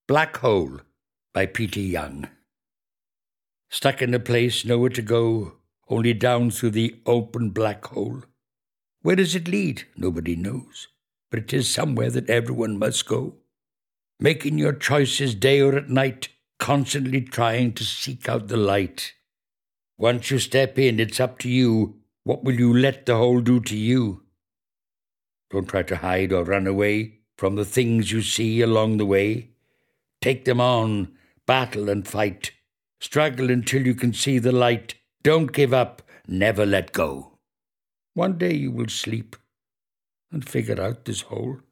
Black Hole by Peter Young. Stuck in a place, nowhere to go, only down through the open black hole. Where does it lead? Nobody knows, but it is somewhere that everyone must go. Making your choices day or at night, constantly trying to seek out the light. Once you step in, it's up to you. What will you let the hole do to you? Don't try to hide or run away from the things you see along the way. Take them on, battle and fight. Struggle until you can see the light. Don't give up, never let go. One day you will sleep and figure out this hole.